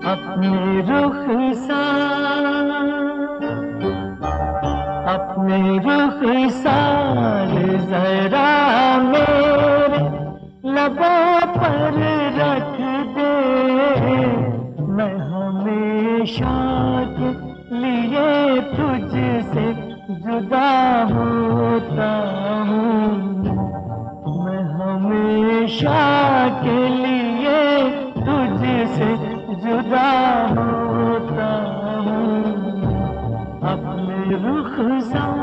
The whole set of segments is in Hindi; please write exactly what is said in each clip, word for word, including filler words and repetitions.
अपने रुखसार अपने रुखसार जरा मेरे लबों पर रख दे। मैं हमेशा के लिए तुझसे जुदा होता हूँ। मैं हमेशा के लिए तुझसे जुदा होता हूँ। अपने रुखसार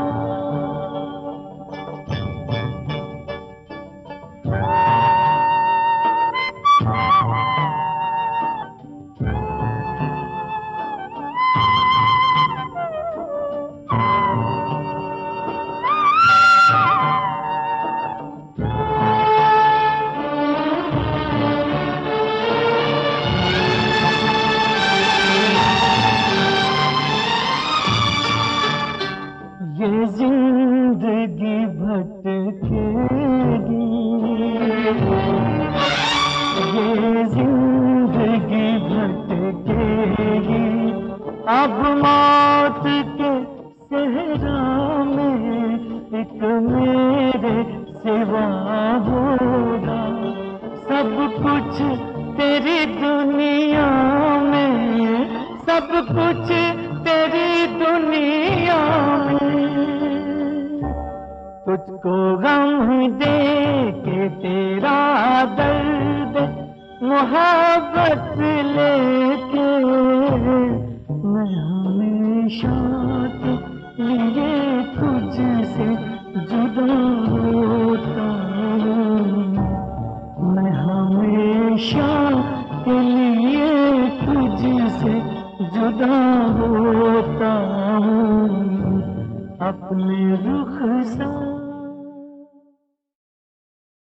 ये जिंदगी भटकेगी, ये जिंदगी भटकेगी। अब मौत के सहरा में एक मेरे सिवा होगा। सब कुछ तेरी दुनिया में, सब कुछ तेरी दुनिया में। तुझको गम दे के तेरा दर्द मोहब्बत लेके मैं हमेशा के लिए तुझसे जुदा होता हूँ। मैं हमेशा के लिए तुझसे जुदा होता हूँ। अपने रुखसार